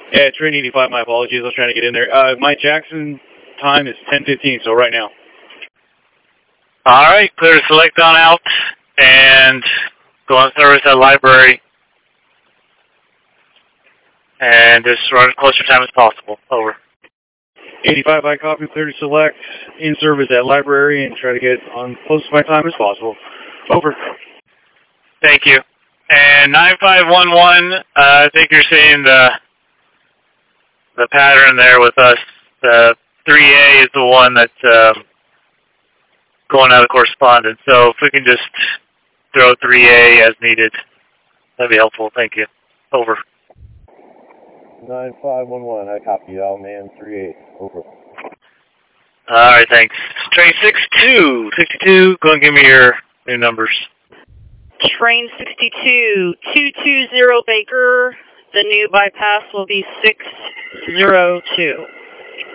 Yeah, train 85, my apologies. I was trying to get in there. My Jackson time is 10:15, so right now. All right, clear to select on out and go on service at library. And just run as close to time as possible. Over. 85, I copy, clear to select, in service at library, and try to get on close to my time as possible. Over. Thank you. And 9511, I think you're seeing the pattern there with us. 3A is the one that's going out of correspondence. So if we can just throw 3A as needed, that'd be helpful. Thank you. Over. 9511, I copy, all man 38. Over. All right, thanks. Train 62, go and give me your new numbers. Train 62, 220 Baker. The new bypass will be 602.